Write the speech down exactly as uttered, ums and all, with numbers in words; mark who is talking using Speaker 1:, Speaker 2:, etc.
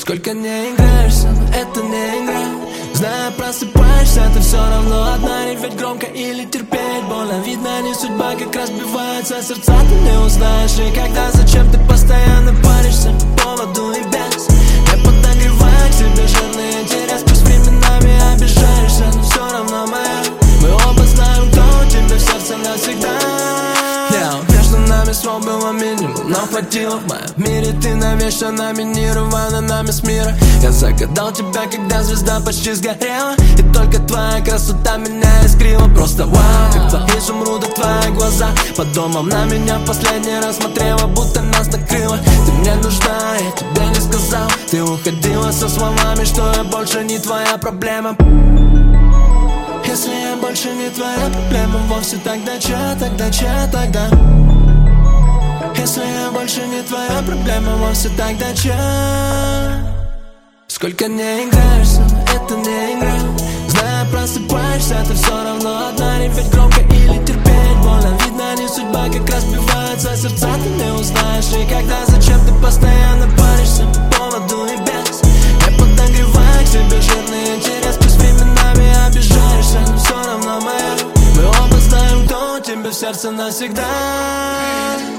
Speaker 1: Сколько не играешься, но это не игра. Знаю, просыпаешься, ты все равно одна. Реветь громко или терпеть больно. Видно, не судьба, как разбивается сердца, ты не узнаешь. И когда, зачем ты постоянно паришься по поводу и без. Я подогреваю к себе жирный интерес. Пусть временами обижаешься, но все равно моя. Мы оба знаем, кто у тебя в сердце навсегда. Yeah. Между нами слов было минимум, нам хватило. В моем мире ты навешана, номинирована нами с мира. Я загадал тебя, когда звезда почти сгорела. И только твоя красота меня искрила. Просто вау, как твои изумруды, твои глаза. Под домом на меня в последний раз смотрела, будто нас накрыло. Ты мне нужна, я тебе не сказал. Ты уходила со словами, что я больше не твоя проблема. Если я больше не твоя проблема вовсе, тогда че, тогда че, тогда? Если я больше не твоя проблема вовсе, тогда че? Сколько не играешься, но это не игра. Знаю, просыпаешься, ты все равно одна. Реветь громко или терпеть больно. Видно, не судьба, как разбиваются сердца, ты не узнаешь. И когда, зачем ты постоянно паришься по поводу и без. Я подогреваю к себе жирный интерес. Пусть временами обижаешься, но все равно моя. Мы оба знаем, кто у тебя в сердце навсегда.